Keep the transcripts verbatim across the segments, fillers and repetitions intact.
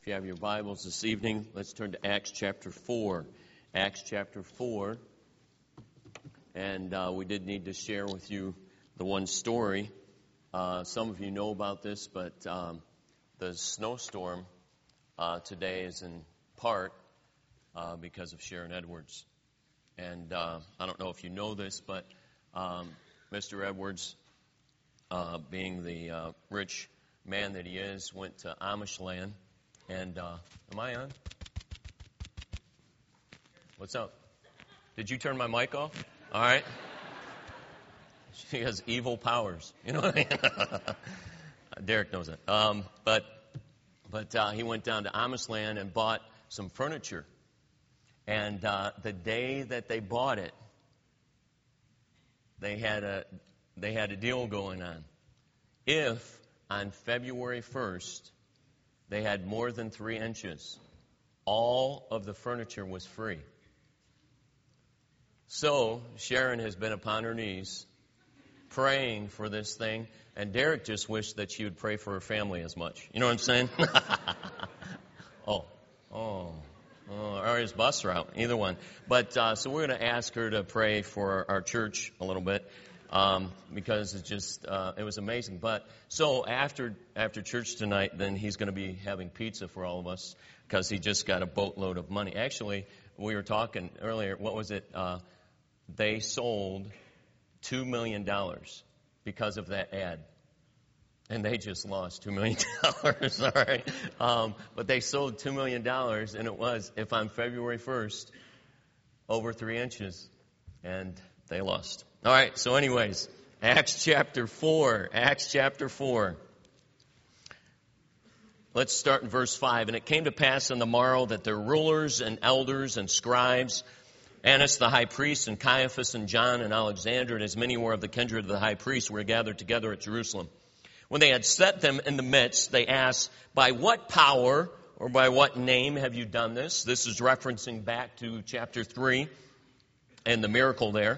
If you have your Bibles this evening, let's turn to Acts chapter four. Acts chapter four. And uh, we did need to share with you the one story. Uh, some of you know about this, but um, the snowstorm uh, today is in part uh, because of Sharon Edwards. And uh, I don't know if you know this, but um, Mister Edwards, uh, being the uh, rich man that he is, went to Amish land. And, uh, am I on? What's up? Did you turn my mic off? All right. She has evil powers. You know what I mean? Derek knows it. Um, but but uh, he went down to Amish land and bought some furniture. And uh, the day that they bought it, they had a they had a deal going on. If on February first they had more than three inches, all of the furniture was free. So Sharon has been upon her knees praying for this thing, and Derek just wished that she would pray for her family as much. You know what I'm saying? oh, oh, oh, or his bus route, either one. But uh, so we're going to ask her to pray for our church a little bit. Um, because it's just, uh, it was amazing. But so after after church tonight, then he's going to be having pizza for all of us because he just got a boatload of money. Actually, we were talking earlier, what was it? Uh, they sold two million dollars because of that ad. And they just lost two million dollars, all right? Um, but they sold two million dollars, and it was, if on February first, over three inches. And they lost. All right, so anyways, Acts chapter four, Acts chapter four. Let's start in verse five. And it came to pass on the morrow that their rulers and elders and scribes, Annas the high priest, and Caiaphas and John and Alexander, and as many were of the kindred of the high priest, were gathered together at Jerusalem. When they had set them in the midst, they asked, by what power or by what name have you done this? This is referencing back to chapter three and the miracle there.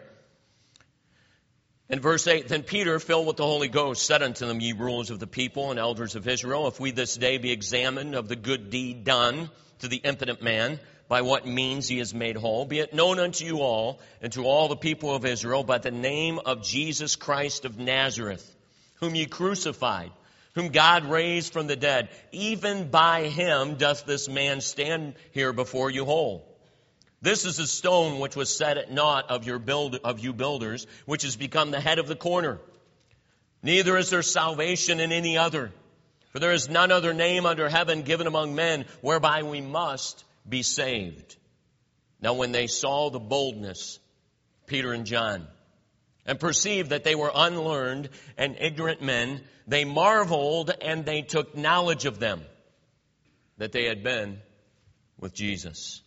In verse eight, then Peter, filled with the Holy Ghost, said unto them, ye rulers of the people and elders of Israel, if we this day be examined of the good deed done to the impotent man, by what means he is made whole, be it known unto you all and to all the people of Israel by the name of Jesus Christ of Nazareth, whom ye crucified, whom God raised from the dead, even by him doth this man stand here before you whole. This is the stone which was set at naught of your build, of you builders, which has become the head of the corner. Neither is there salvation in any other, for there is none other name under heaven given among men whereby we must be saved. Now when they saw the boldness, Peter and John, and perceived that they were unlearned and ignorant men, they marveled and they took knowledge of them, that they had been with Jesus.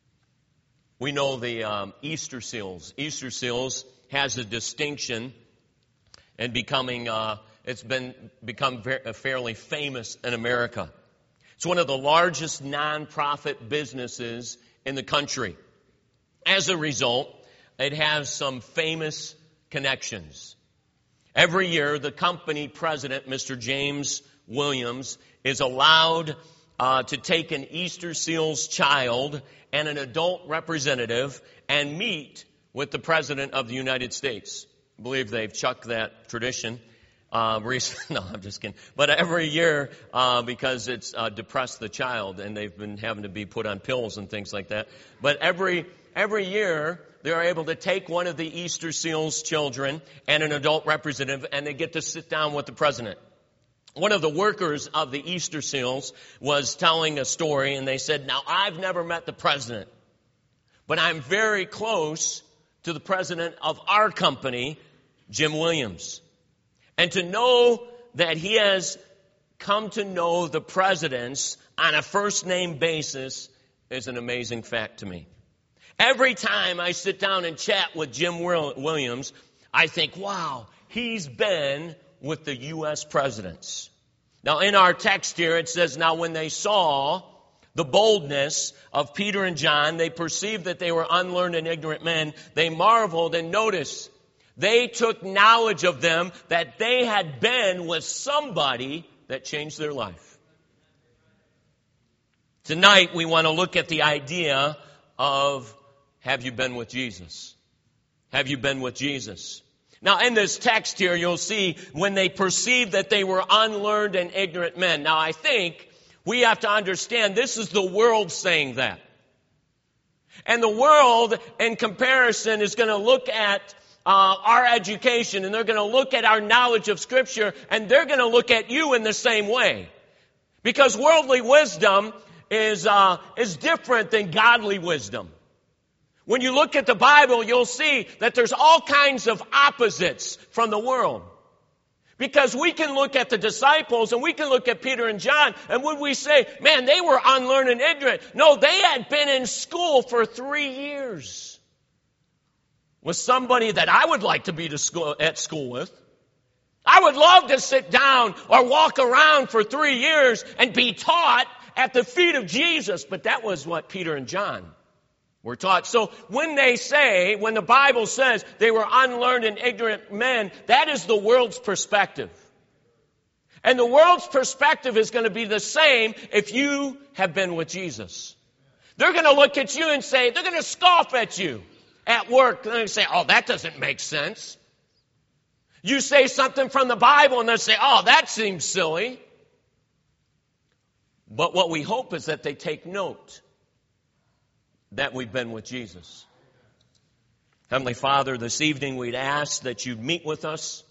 We know the um, Easter seals. Easter seals has a distinction in becoming, uh, it's been become very, fairly famous in America. It's one of the largest nonprofit businesses in the country. As a result, it has some famous connections. Every year, the company president, Mister James Williams, is allowed uh, to take an Easter seal's child and an adult representative and meet with the President of the United States. I believe they've chucked that tradition. Uh, recently. No, I'm just kidding. But every year, uh, because it's uh, depressed the child, and they've been having to be put on pills and things like that. But every every year, they're able to take one of the Easter seal's children and an adult representative, and they get to sit down with the President. One of the workers of the Easter seals was telling a story, and they said, now, I've never met the president, but I'm very close to the president of our company, Jim Williams. And to know that he has come to know the presidents on a first-name basis is an amazing fact to me. Every time I sit down and chat with Jim Williams, I think, wow, he's been with the U S presidents. Now, in our text here, it says, now when they saw the boldness of Peter and John, they perceived that they were unlearned and ignorant men. They marveled, and notice, they took knowledge of them that they had been with somebody that changed their life. Tonight we want to look at the idea of, have you been with Jesus? Have you been with Jesus? Now in this text here you'll see when they perceived that they were unlearned and ignorant men. Now I think we have to understand this is the world saying that. And the world in comparison is going to look at uh, our education, and they're going to look at our knowledge of Scripture, and they're going to look at you in the same way. Because worldly wisdom is uh, is different than godly wisdom. When you look at the Bible, you'll see that there's all kinds of opposites from the world. Because we can look at the disciples and we can look at Peter and John, and would we say, man, they were unlearned and ignorant? No, they had been in school for three years with somebody that I would like to be to school, at school with. I would love to sit down or walk around for three years and be taught at the feet of Jesus. But that was what Peter and John were taught. So when they say, when the Bible says they were unlearned and ignorant men, that is the world's perspective. And the world's perspective is going to be the same if you have been with Jesus. They're going to look at you and say, they're going to scoff at you at work. They're going to say, oh, that doesn't make sense. You say something from the Bible and they'll say, oh, that seems silly. But what we hope is that they take note that we've been with Jesus. Heavenly Father, this evening we'd ask that you'd meet with us,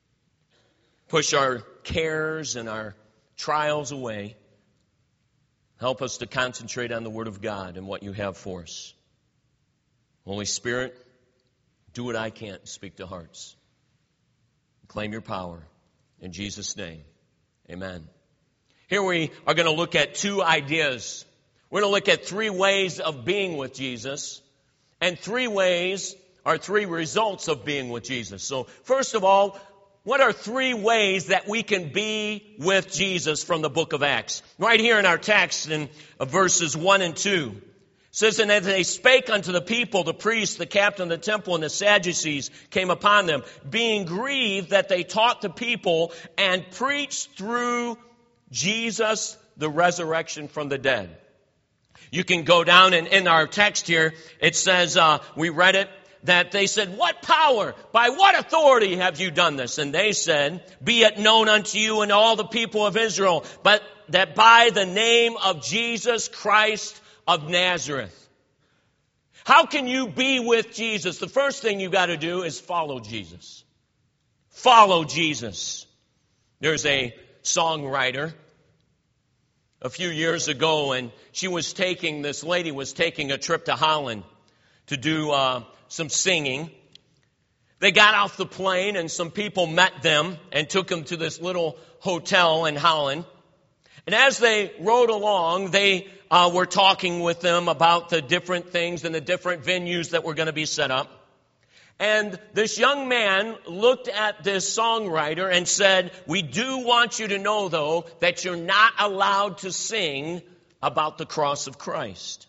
push our cares and our trials away, help us to concentrate on the Word of God and what you have for us. Holy Spirit, do what I can't, speak to hearts. Claim your power. In Jesus' name, amen. Here we are going to look at two ideas. We're going to look at three ways of being with Jesus, and three ways are three results of being with Jesus. So first of all, what are three ways that we can be with Jesus from the book of Acts? Right here in our text in verses one and two. It says, and as they spake unto the people, the priests, the captain of the temple, and the Sadducees came upon them, being grieved that they taught the people and preached through Jesus the resurrection from the dead. You can go down and in our text here, it says, uh, we read it, that they said, what power, by what authority have you done this? And they said, be it known unto you and all the people of Israel, but that by the name of Jesus Christ of Nazareth. How can you be with Jesus? The first thing you got to do is follow Jesus. Follow Jesus. There's a songwriter a few years ago, and she was taking, this lady was taking a trip to Holland to do uh, some singing. They got off the plane, and some people met them and took them to this little hotel in Holland. And as they rode along, they uh, were talking with them about the different things and the different venues that were going to be set up. And this young man looked at this songwriter and said, we do want you to know, though, that you're not allowed to sing about the cross of Christ.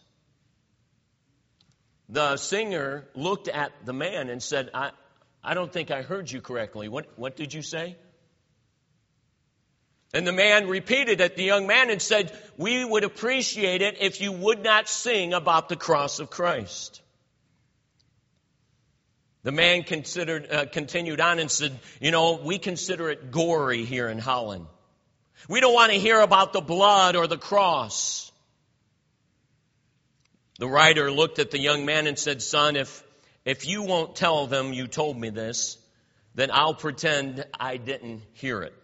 The singer looked at the man and said, I, I don't think I heard you correctly. What, what did you say? And the man repeated it, the young man, and said, we would appreciate it if you would not sing about the cross of Christ. The man considered, uh, continued on and said, you know, we consider it gory here in Holland. We don't want to hear about the blood or the cross. The writer looked at the young man and said, son, if, if you won't tell them you told me this, then I'll pretend I didn't hear it.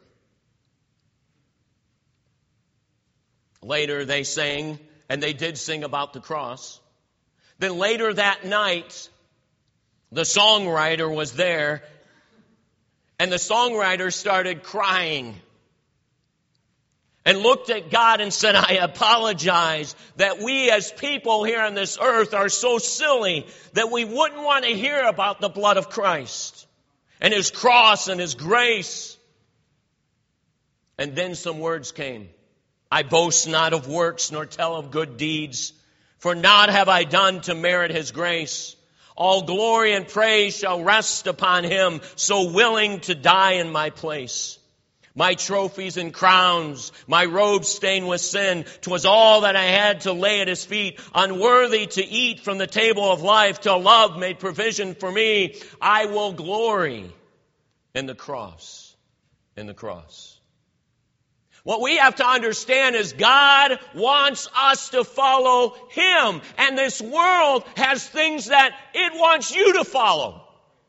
Later they sang, and they did sing about the cross. Then later that night, the songwriter was there, and the songwriter started crying and looked at God and said, I apologize that we as people here on this earth are so silly that we wouldn't want to hear about the blood of Christ and His cross and His grace. And then some words came. I boast not of works nor tell of good deeds, for naught have I done to merit His grace. All glory and praise shall rest upon Him, so willing to die in my place. My trophies and crowns, my robes stained with sin, 'twas all that I had to lay at his feet. Unworthy to eat from the table of life, till love made provision for me. I will glory in the cross, in the cross. What we have to understand is God wants us to follow Him. And this world has things that it wants you to follow.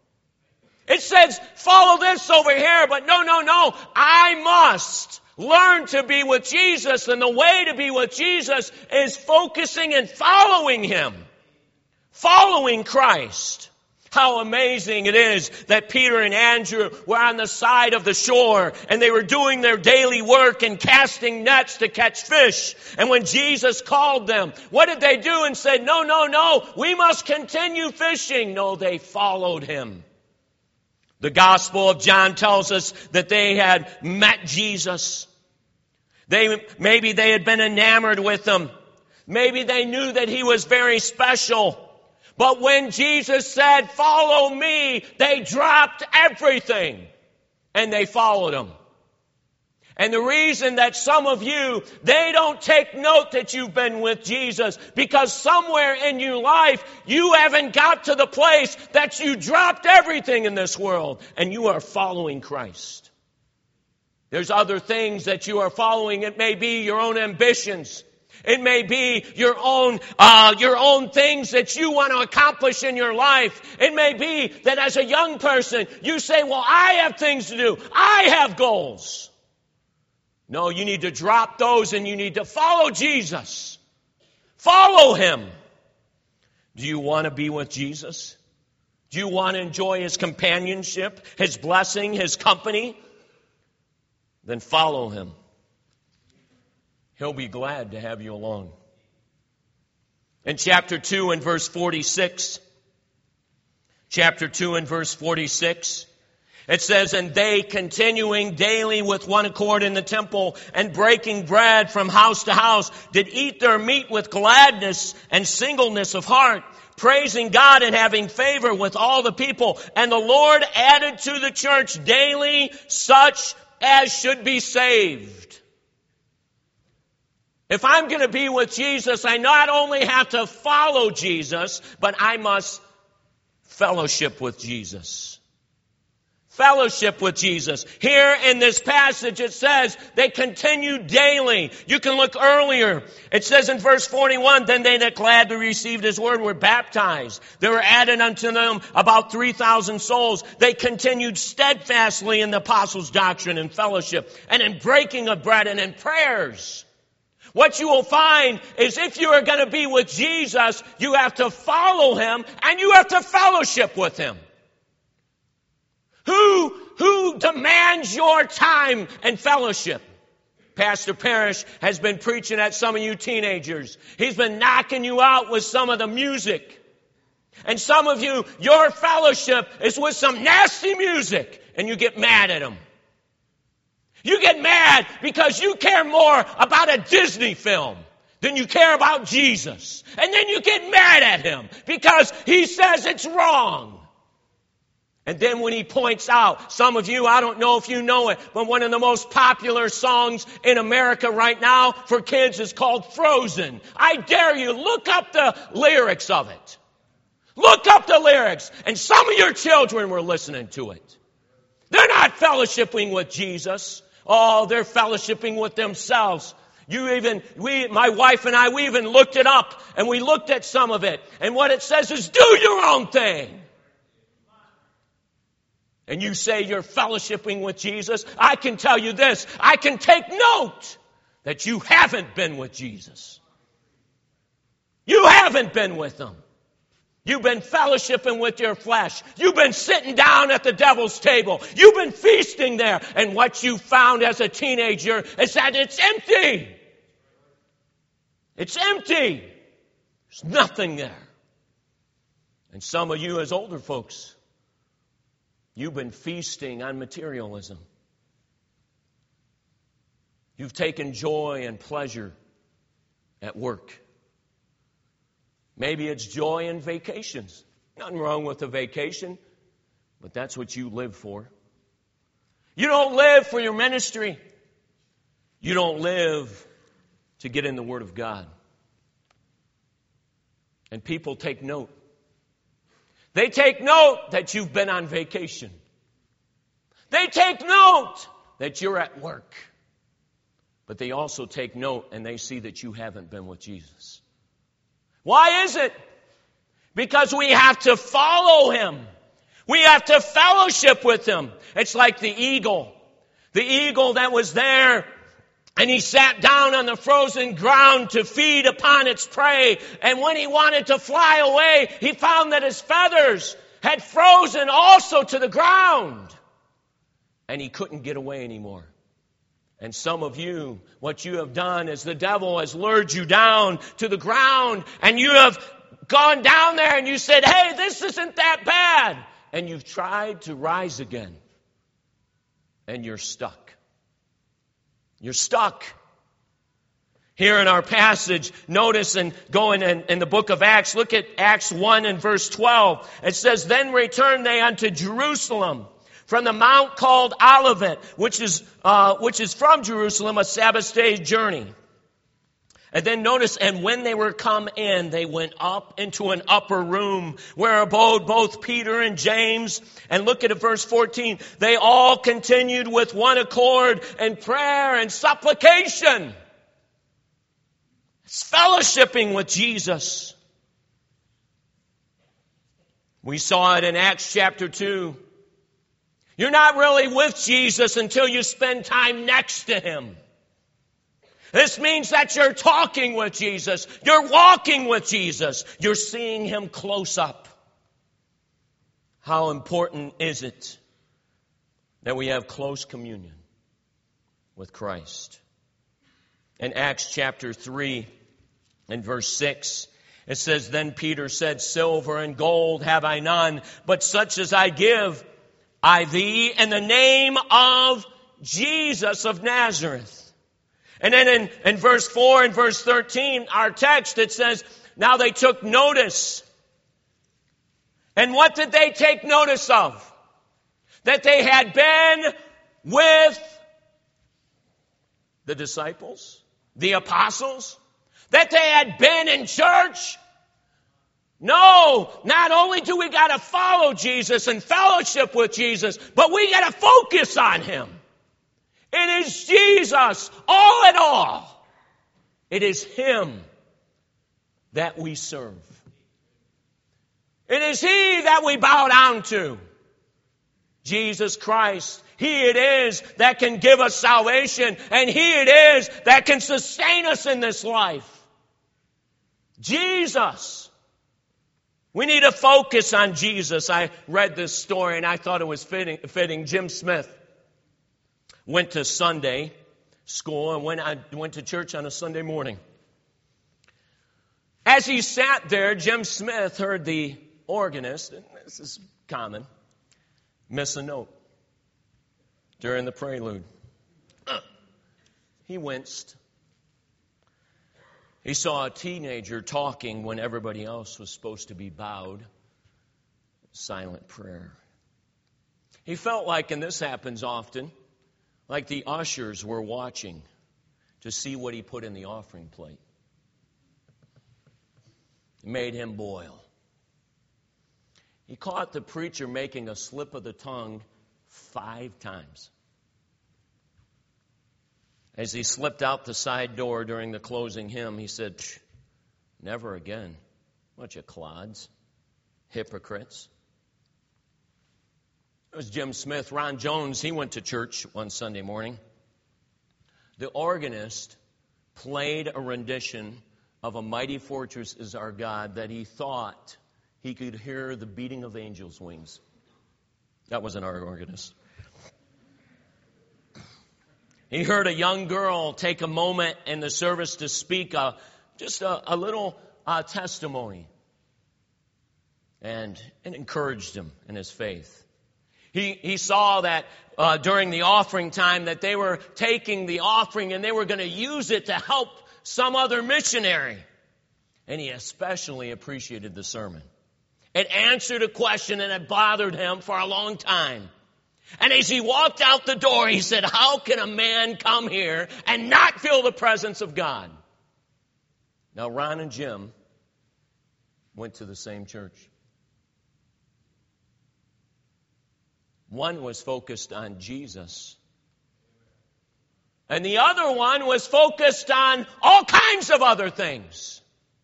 It says, follow this over here, but no, no, no. I must learn to be with Jesus, and the way to be with Jesus is focusing and following Him. Following Christ. How amazing it is that Peter and Andrew were on the side of the shore, and they were doing their daily work and casting nets to catch fish. And when Jesus called them, what did they do? And said, no, no, no, we must continue fishing. No, they followed Him. The Gospel of John tells us that they had met Jesus. They, maybe they had been enamored with Him. Maybe they knew that He was very special. But when Jesus said, follow me, they dropped everything and they followed Him. And the reason that some of you, they don't take note that you've been with Jesus, because somewhere in your life, you haven't got to the place that you dropped everything in this world and you are following Christ. There's other things that you are following. It may be your own ambitions. It may be your own, uh, your own things that you want to accomplish in your life. It may be that as a young person, you say, well, I have things to do. I have goals. No, you need to drop those and you need to follow Jesus. Follow Him. Do you want to be with Jesus? Do you want to enjoy His companionship, His blessing, His company? Then follow Him. He'll be glad to have you along. In chapter two and verse forty-six, chapter two and verse forty-six, it says, and they, continuing daily with one accord in the temple and breaking bread from house to house, did eat their meat with gladness and singleness of heart, praising God and having favor with all the people. And the Lord added to the church daily such as should be saved. If I'm going to be with Jesus, I not only have to follow Jesus, but I must fellowship with Jesus. Fellowship with Jesus. Here in this passage it says they continued daily. You can look earlier. It says in verse forty-one, then they that gladly received His word were baptized. There were added unto them about three thousand souls. They continued steadfastly in the apostles' doctrine and fellowship, and in breaking of bread and in prayers. What you will find is if you are going to be with Jesus, you have to follow Him and you have to fellowship with Him. Who, who demands your time and fellowship? Pastor Parrish has been preaching at some of you teenagers. He's been knocking you out with some of the music. And some of you, your fellowship is with some nasty music, and you get mad at him. You get mad because you care more about a Disney film than you care about Jesus. And then you get mad at him because he says it's wrong. And then when he points out, some of you, I don't know if you know it, but one of the most popular songs in America right now for kids is called Frozen. I dare you, look up the lyrics of it. Look up the lyrics. And some of your children were listening to it. They're not fellowshipping with Jesus. Oh, they're fellowshipping with themselves. You even, we, my wife and I, we even looked it up and we looked at some of it. And what it says is, do your own thing. And you say you're fellowshipping with Jesus. I can tell you this. I can take note that you haven't been with Jesus. You haven't been with Him. You've been fellowshipping with your flesh. You've been sitting down at the devil's table. You've been feasting there. And what you found as a teenager is that it's empty. It's empty. There's nothing there. And some of you as older folks, you've been feasting on materialism. You've taken joy and pleasure at work. Maybe it's joy in vacations. Nothing wrong with a vacation, but that's what you live for. You don't live for your ministry. You don't live to get in the Word of God. And people take note. They take note that you've been on vacation. They take note that you're at work. But they also take note and they see that you haven't been with Jesus. Why is it? Because we have to follow Him. We have to fellowship with Him. It's like the eagle. The eagle that was there, and he sat down on the frozen ground to feed upon its prey. And when he wanted to fly away, he found that his feathers had frozen also to the ground. And he couldn't get away anymore. And some of you, what you have done is the devil has lured you down to the ground, and you have gone down there and you said, hey, this isn't that bad. And you've tried to rise again. And you're stuck. You're stuck. Here in our passage, notice and going in, in the book of Acts, look at Acts one and verse twelve. It says, then returned they unto Jerusalem from the mount called Olivet, which is, uh, which is from Jerusalem, a Sabbath day's journey. And then notice, and when they were come in, they went up into an upper room where abode both Peter and James. And look at it, verse fourteen. They all continued with one accord in prayer and supplication. It's fellowshipping with Jesus. We saw it in Acts chapter two. You're not really with Jesus until you spend time next to Him. This means that you're talking with Jesus. You're walking with Jesus. You're seeing Him close up. How important is it that we have close communion with Christ? In Acts chapter three and verse six, it says, then Peter said, silver and gold have I none, but such as I give I thee in the name of Jesus of Nazareth. And then in, in verse four and verse thirteen, our text, it says, now they took notice. And what did they take notice of? That they had been with the disciples, the apostles, that they had been in church. No, not only do we got to follow Jesus and fellowship with Jesus, but we got to focus on Him. It is Jesus, all in all. It is Him that we serve. It is He that we bow down to. Jesus Christ. He it is that can give us salvation, and He it is that can sustain us in this life. Jesus. We need to focus on Jesus. I read this story and I thought it was fitting. fitting. Jim Smith went to Sunday school and went, I went to church on a Sunday morning. As he sat there, Jim Smith heard the organist, and this is common, miss a note during the prelude. He winced. He saw a teenager talking when everybody else was supposed to be bowed. Silent prayer. He felt like, and this happens often, like the ushers were watching to see what he put in the offering plate. It made him boil. He caught the preacher making a slip of the tongue five times. As he slipped out the side door during the closing hymn, he said, never again. Bunch of clods, hypocrites. It was Jim Smith. Ron Jones, he went to church one Sunday morning. The organist played a rendition of A Mighty Fortress Is Our God that he thought he could hear the beating of angels' wings. That wasn't our organist. He heard a young girl take a moment in the service to speak a, just a, a little uh, testimony. And it encouraged him in his faith. He, he saw that uh, during the offering time that they were taking the offering and they were going to use it to help some other missionary. And he especially appreciated the sermon. It answered a question and it bothered him for a long time. And as he walked out the door, he said, how can a man come here and not feel the presence of God? Now, Ron and Jim went to the same church. One was focused on Jesus. And the other one was focused on all kinds of other things.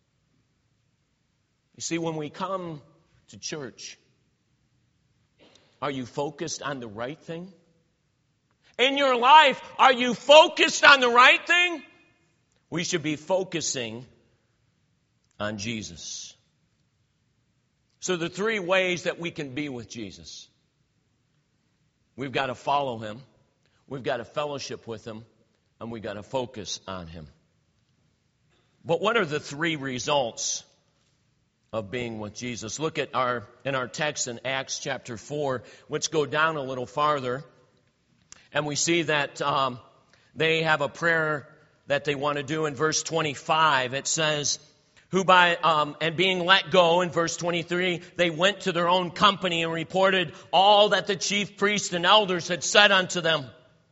You see, when we come to church, are you focused on the right thing? In your life, are you focused on the right thing? We should be focusing on Jesus. So the three ways that we can be with Jesus. We've got to follow him, we've got to fellowship with him, and we've got to focus on him. But what are the three results of being with Jesus? Look at our in our text in Acts chapter four. Let's go down a little farther, and we see that um, they have a prayer that they want to do in verse twenty-five. It says, who by, um, and being let go, in verse twenty-three, they went to their own company and reported all that the chief priests and elders had said unto them.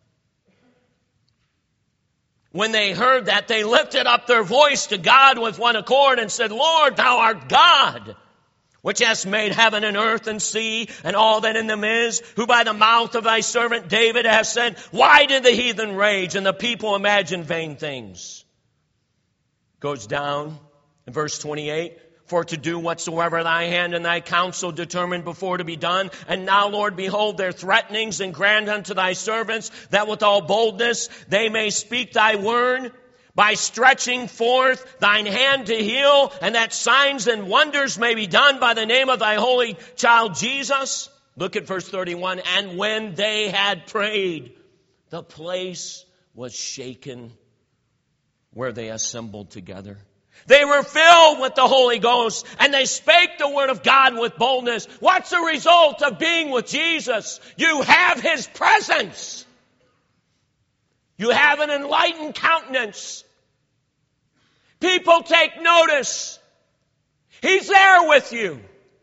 When they heard that, they lifted up their voice to God with one accord and said, Lord, thou art God, which hast made heaven and earth and sea and all that in them is, who by the mouth of thy servant David hast said, why did the heathen rage and the people imagine vain things? Goes down. In verse twenty-eight, for to do whatsoever thy hand and thy counsel determined before to be done. And now, Lord, behold their threatenings, and grant unto thy servants that with all boldness they may speak thy word by stretching forth thine hand to heal, and that signs and wonders may be done by the name of thy holy child Jesus. Look at verse thirty-one. And when they had prayed, the place was shaken where they assembled together. They were filled with the Holy Ghost, and they spake the word of God with boldness. What's the result of being with Jesus? You have his presence. You have an enlightened countenance. People take notice. He's there with you.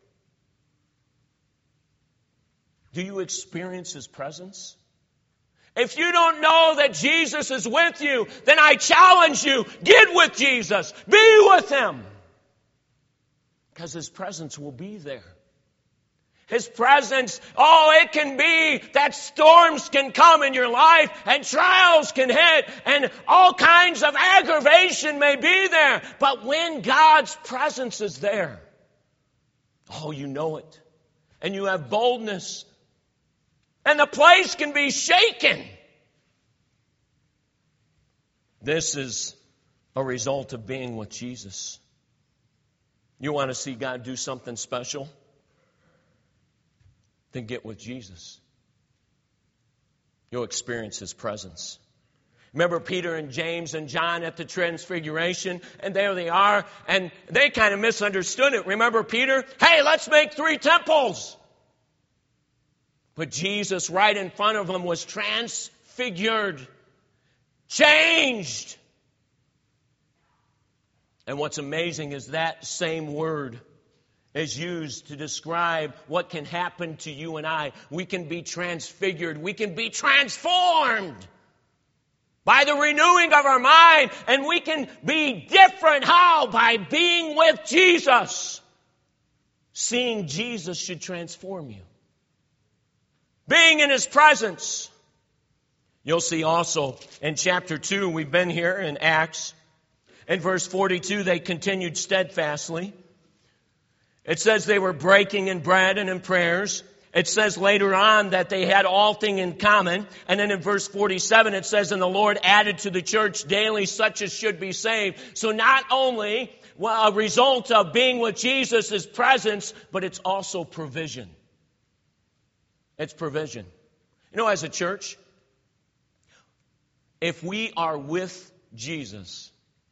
Do you experience his presence? If you don't know that Jesus is with you, then I challenge you, get with Jesus. Be with him. Because his presence will be there. His presence, oh, it can be that storms can come in your life and trials can hit and all kinds of aggravation may be there. But when God's presence is there, oh, you know it. And you have boldness. And the place can be shaken. This is a result of being with Jesus. You want to see God do something special? Then get with Jesus. You'll experience his presence. Remember Peter and James and John at the Transfiguration? And there they are. And they kind of misunderstood it. Remember Peter? Hey, let's make three temples. But Jesus right in front of them was transfigured, changed. And what's amazing is that same word is used to describe what can happen to you and I. We can be transfigured. We can be transformed by the renewing of our mind. And we can be different. How? By being with Jesus. Seeing Jesus should transform you. Being in his presence. You'll see also in chapter two, we've been here in Acts. In verse forty-two, they continued steadfastly. It says they were breaking in bread and in prayers. It says later on that they had all things in common. And then in verse forty-seven, it says, and the Lord added to the church daily such as should be saved. So not only a result of being with Jesus is presence, but it's also provision. It's provision. You know, as a church, if we are with Jesus,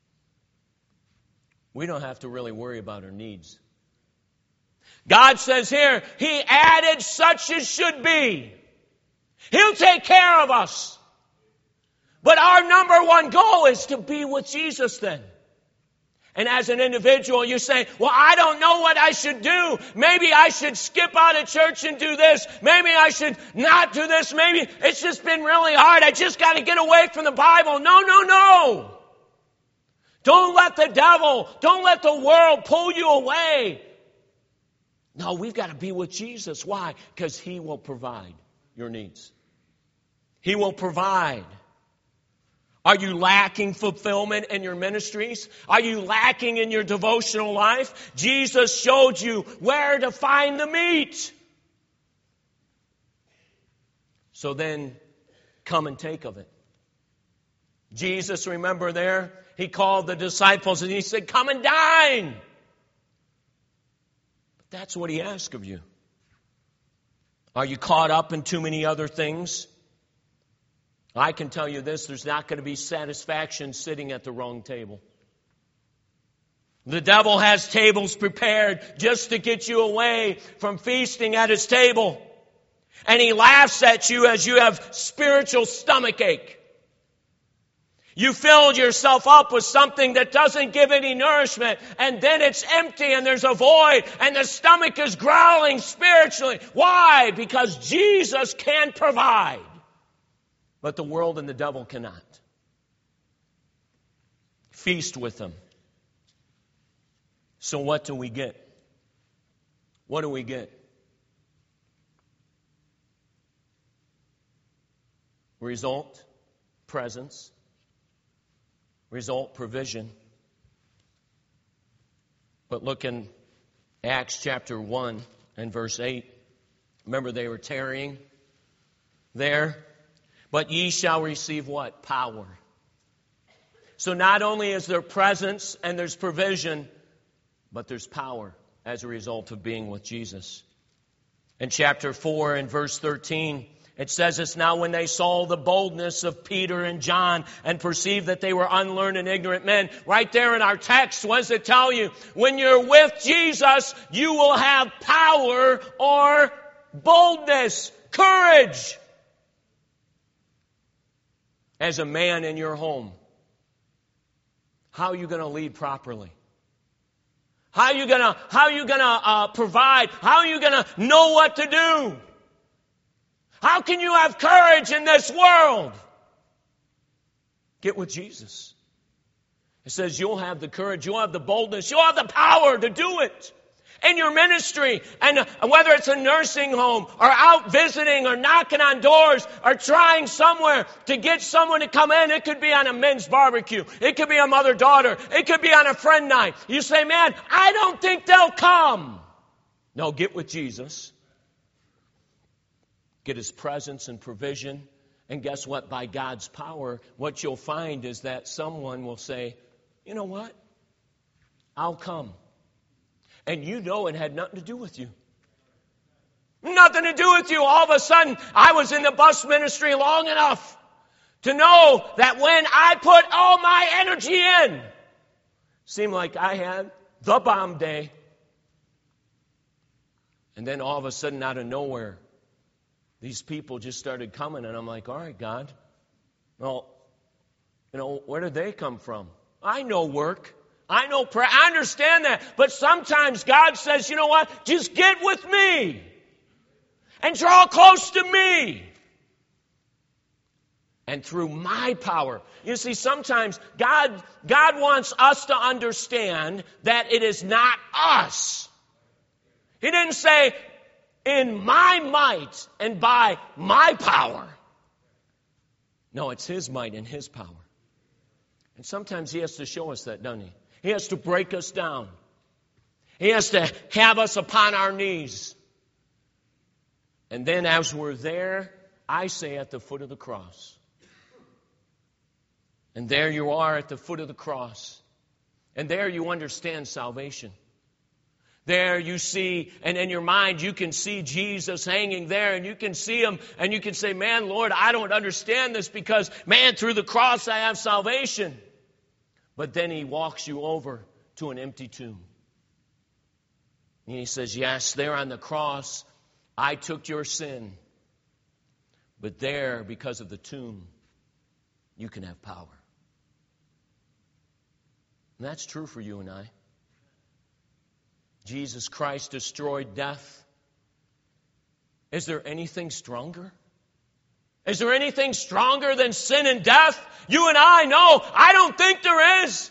we don't have to really worry about our needs. God says here, he added such as should be. He'll take care of us. But our number one goal is to be with Jesus then. And as an individual, you say, well, I don't know what I should do. Maybe I should skip out of church and do this. Maybe I should not do this. Maybe it's just been really hard. I just got to get away from the Bible. No, no, no. Don't let the devil, don't let the world pull you away. No, we've got to be with Jesus. Why? Because He will provide your needs. He will provide. Are you lacking fulfillment in your ministries? Are you lacking in your devotional life? Jesus showed you where to find the meat. So then, come and take of it. Jesus, remember there, He called the disciples and He said, come and dine. But that's what He asked of you. Are you caught up in too many other things? I can tell you this, there's not going to be satisfaction sitting at the wrong table. The devil has tables prepared just to get you away from feasting at his table. And he laughs at you as you have spiritual stomachache. You filled yourself up with something that doesn't give any nourishment, and then it's empty and there's a void, and the stomach is growling spiritually. Why? Because Jesus can provide. But the world and the devil cannot. Feast with them. So what do we get? What do we get? Result, presence. Result, provision. But look in Acts chapter one and verse eight. Remember, they were tarrying there. But ye shall receive what? Power. So not only is there presence and there's provision, but there's power as a result of being with Jesus. In chapter four and verse thirteen, it says this, now when they saw the boldness of Peter and John and perceived that they were unlearned and ignorant men. Right there in our text, what does it tell you? When you're with Jesus, you will have power or boldness, courage. As a man in your home, how are you going to lead properly? How are you going to, how are you going to uh, provide? How are you going to know what to do? How can you have courage in this world? Get with Jesus. It says you'll have the courage, you'll have the boldness, you'll have the power to do it. In your ministry, and whether it's a nursing home or out visiting or knocking on doors or trying somewhere to get someone to come in. It could be on a men's barbecue. It could be a mother-daughter. It could be on a friend night. You say, man, I don't think they'll come. No, get with Jesus. Get His presence and provision. And guess what? By God's power, what you'll find is that someone will say, you know what? I'll come. And you know it had nothing to do with you. Nothing to do with you. All of a sudden, I was in the bus ministry long enough to know that when I put all my energy in, seemed like I had the bomb day. And then all of a sudden, out of nowhere, these people just started coming. And I'm like, all right, God. Well, you know, where did they come from? I know work. I know prayer. I understand that. But sometimes God says, you know what? Just get with me. And draw close to me. And through my power. You see, sometimes God, God wants us to understand that it is not us. He didn't say, in my might and by my power. No, it's His might and His power. And sometimes He has to show us that, doesn't He? He has to break us down. He has to have us upon our knees. And then as we're there, I say at the foot of the cross. And there you are at the foot of the cross. And there you understand salvation. There you see, and in your mind you can see Jesus hanging there, and you can see Him, and you can say, man, Lord, I don't understand this because, man, through the cross I have salvation. But then He walks you over to an empty tomb. And He says, yes, there on the cross, I took your sin. But there, because of the tomb, you can have power. And that's true for you and I. Jesus Christ destroyed death. Is there anything stronger? Is there anything stronger than sin and death? You and I know, I don't think there is.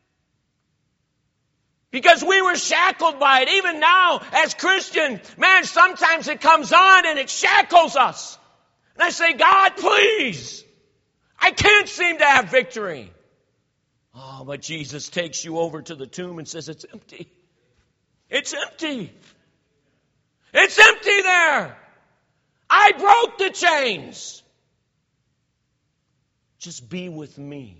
Because we were shackled by it. Even now, as Christians, man, sometimes it comes on and it shackles us. And I say, God, please. I can't seem to have victory. Oh, but Jesus takes you over to the tomb and says, it's empty. It's empty. It's empty there. I broke the chains. Just be with me.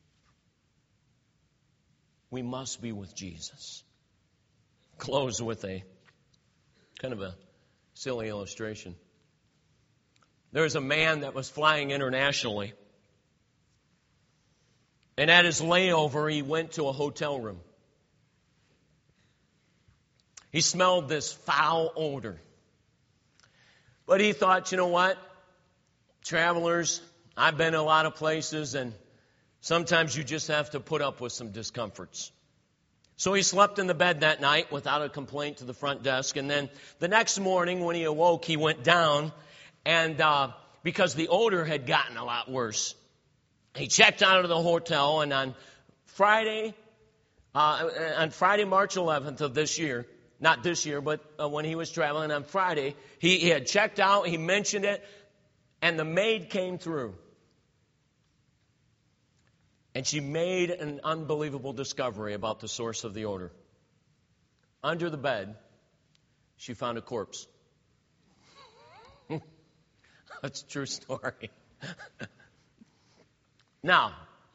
We must be with Jesus. Close with a kind of a silly illustration. There was a man that was flying internationally. And at his layover, he went to a hotel room. He smelled this foul odor. But he thought, you know what? Travelers, I've been to a lot of places, and sometimes you just have to put up with some discomforts. So he slept in the bed that night without a complaint to the front desk. And then the next morning when he awoke, he went down, and uh, because the odor had gotten a lot worse, he checked out of the hotel. And on Friday, uh, on Friday, March eleventh of this year, not this year, but uh, when he was traveling on Friday, he, he had checked out, he mentioned it, and the maid came through. And she made an unbelievable discovery about the source of the odor. Under the bed, she found a corpse. That's a true story. Now,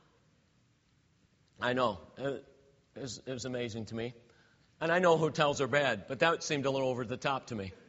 I know, it was, it was amazing to me. And I know hotels are bad, but that seemed a little over the top to me.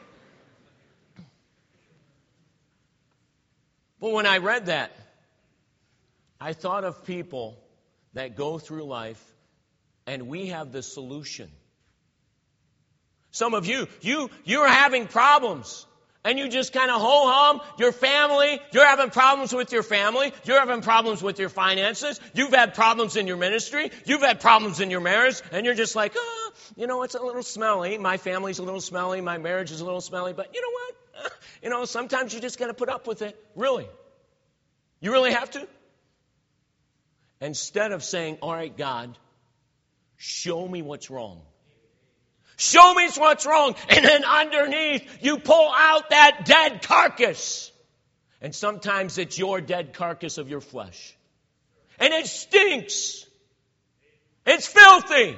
But when I read that, I thought of people that go through life, and we have the solution. Some of you, you, you're having problems, and you just kind of ho-hum. Your family, you're having problems with your family. You're having problems with your finances. You've had problems in your ministry. You've had problems in your marriage, and you're just like, oh, you know, it's a little smelly. My family's a little smelly. My marriage is a little smelly. But you know what? You know, sometimes you just got to put up with it. Really. You really have to. Instead of saying, all right, God, show me what's wrong. Show me what's wrong. And then underneath, you pull out that dead carcass. And sometimes it's your dead carcass of your flesh. And it stinks. It's filthy.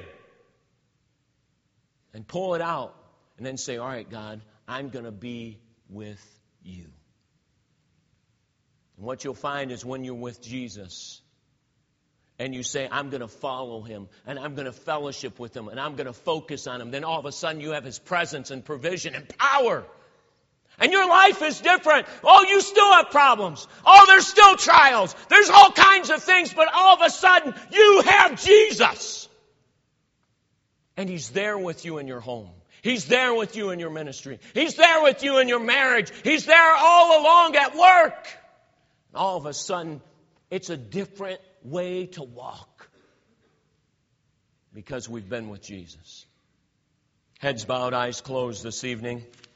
And pull it out. And then say, all right, God, I'm going to be with you. And what you'll find is when you're with Jesus, and you say, I'm going to follow him, and I'm going to fellowship with him, and I'm going to focus on him, then all of a sudden you have his presence and provision and power. And your life is different. Oh, you still have problems. Oh, there's still trials. There's all kinds of things, but all of a sudden you have Jesus. And he's there with you in your home. He's there with you in your ministry. He's there with you in your marriage. He's there all along at work. And all of a sudden, it's a different way to walk because we've been with Jesus. Heads bowed, eyes closed this evening.